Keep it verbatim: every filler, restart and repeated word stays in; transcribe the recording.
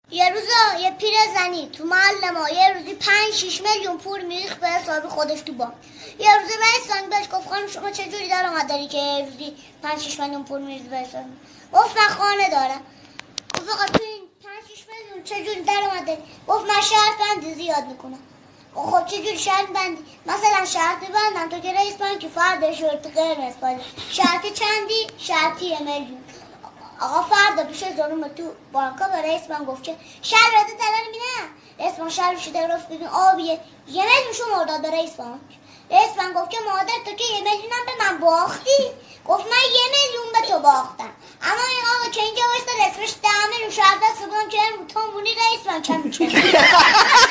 یه روزا یه پیرزنی تو محل ما یه روزی پنج شیش میلیون پول میریخت به حساب خودش تو بانک. یه روزی رئیس بانک بهش گفت خانم شما چه جوری درآمد داری که یه روزی پنج شیش میلیون پول میریزی به حساب؟ گفت من خانه دارم. گفت آقا تو این پنج شیش میلیون چه جوری درآمد داری؟ گفت من شرط بندی زیاد میکنم. خب چه جوری شرط بندی؟ مثلا شرط بندم تو که رئیس بانکی فرد شورت قرمز پالی شرطی چندی؟ شرطی یه میلیون. آقا فردا پیش زنوم تو بانکا به رئیس بانک گفت که شر بده دلار میدم. رئیس بانک شر شده رفت ببین آبیه یه میلیون شما داد به رئیس بانک. رئیس بانک گفت که مادر تو که یه میلیونم به من باختی. گفت من یه میلیون به تو باختم اما این آقا که اینجا وایساد اسمش ده میلیون شرط دست بانک که تو مونی رئیس بانک هم